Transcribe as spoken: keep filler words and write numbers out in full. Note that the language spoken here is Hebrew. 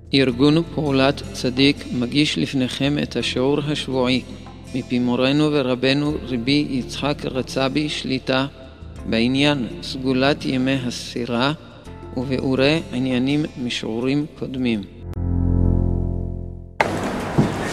ארגון פעולת צדיק מגיש לפניכם את השיעור השבועי מפי מורנו ורבנו רבי יצחק רצבי שליטה בעניין סגולת ימי הספירה ובאורי עניינים משיעורים קודמים.